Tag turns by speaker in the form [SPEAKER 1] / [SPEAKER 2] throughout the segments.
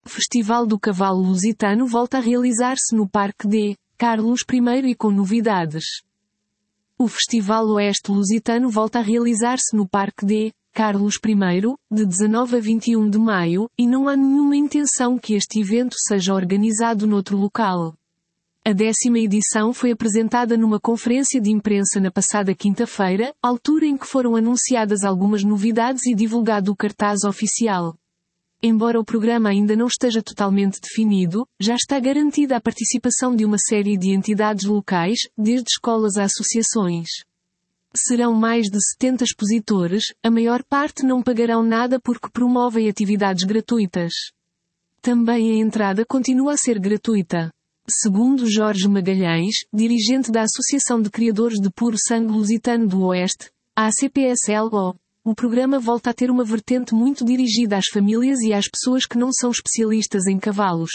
[SPEAKER 1] Festival do Cavalo Lusitano volta a realizar-se no Parque D. Carlos I e com novidades. O Festival Oeste Lusitano volta a realizar-se no Parque D. Carlos I, de 19 a 21 de maio, e não há nenhuma intenção que este evento seja organizado noutro local. A 10ª edição foi apresentada numa conferência de imprensa na passada quinta-feira, altura em que foram anunciadas algumas novidades e divulgado o cartaz oficial. Embora o programa ainda não esteja totalmente definido, já está garantida a participação de uma série de entidades locais, desde escolas a associações. Serão mais de 70 expositores, a maior parte não pagarão nada porque promovem atividades gratuitas. Também a entrada continua a ser gratuita. Segundo Jorge Magalhães, dirigente da Associação de Criadores de Puro Sangue Lusitano do Oeste, a ACPSLO, o programa volta a ter uma vertente muito dirigida às famílias e às pessoas que não são especialistas em cavalos.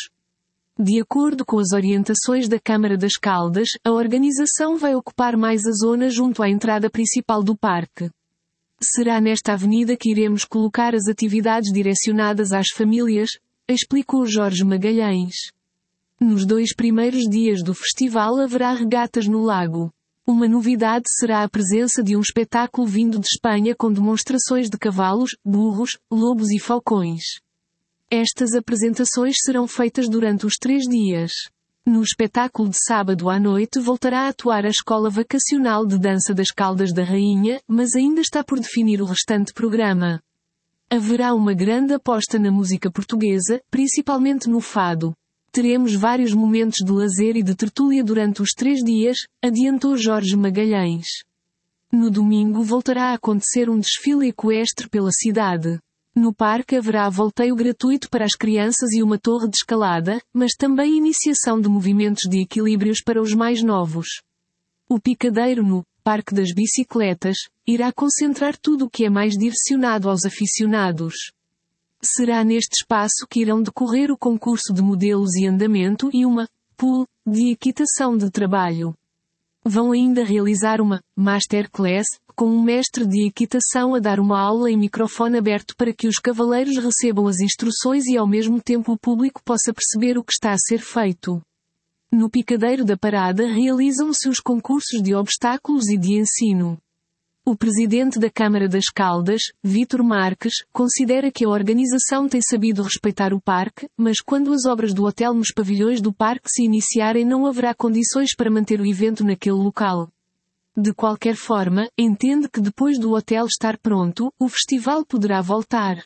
[SPEAKER 1] De acordo com as orientações da Câmara das Caldas, a organização vai ocupar mais a zona junto à entrada principal do parque. Será nesta avenida que iremos colocar as atividades direcionadas às famílias, explicou Jorge Magalhães. Nos 2 primeiros dias do festival haverá regatas no lago. Uma novidade será a presença de um espetáculo vindo de Espanha com demonstrações de cavalos, burros, lobos e falcões. Estas apresentações serão feitas durante os 3 dias. No espetáculo de sábado à noite voltará a atuar a Escola Vacacional de Dança das Caldas da Rainha, mas ainda está por definir o restante programa. Haverá uma grande aposta na música portuguesa, principalmente no fado. Teremos vários momentos de lazer e de tertúlia durante os 3 dias, adiantou Jorge Magalhães. No domingo voltará a acontecer um desfile equestre pela cidade. No parque haverá volteio gratuito para as crianças e uma torre de escalada, mas também iniciação de movimentos de equilíbrios para os mais novos. O picadeiro no Parque das Bicicletas irá concentrar tudo o que é mais direcionado aos aficionados. Será neste espaço que irão decorrer o concurso de modelos e andamento e uma pool de equitação de trabalho. Vão ainda realizar uma masterclass, com um mestre de equitação a dar uma aula em microfone aberto para que os cavaleiros recebam as instruções e ao mesmo tempo o público possa perceber o que está a ser feito. No picadeiro da parada realizam-se os concursos de obstáculos e de ensino. O presidente da Câmara das Caldas, Vítor Marques, considera que a organização tem sabido respeitar o parque, mas quando as obras do hotel nos pavilhões do parque se iniciarem não haverá condições para manter o evento naquele local. De qualquer forma, entende que depois do hotel estar pronto, o festival poderá voltar.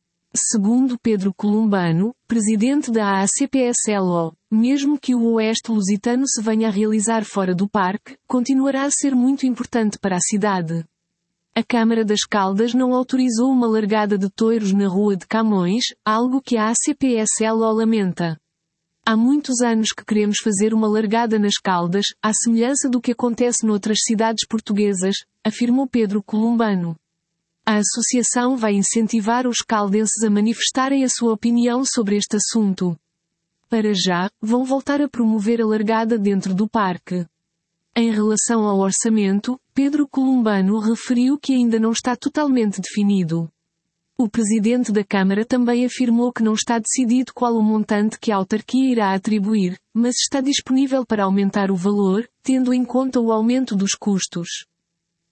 [SPEAKER 1] Segundo Pedro Columbano, presidente da ACPSLO, mesmo que o Oeste Lusitano se venha a realizar fora do parque, continuará a ser muito importante para a cidade. A Câmara das Caldas não autorizou uma largada de touros na Rua de Camões, algo que a ACPSLO lamenta. Há muitos anos que queremos fazer uma largada nas Caldas, à semelhança do que acontece noutras cidades portuguesas, afirmou Pedro Columbano. A associação vai incentivar os caldenses a manifestarem a sua opinião sobre este assunto. Para já, vão voltar a promover a largada dentro do parque. Em relação ao orçamento, Pedro Columbano referiu que ainda não está totalmente definido. O presidente da Câmara também afirmou que não está decidido qual o montante que a autarquia irá atribuir, mas está disponível para aumentar o valor, tendo em conta o aumento dos custos.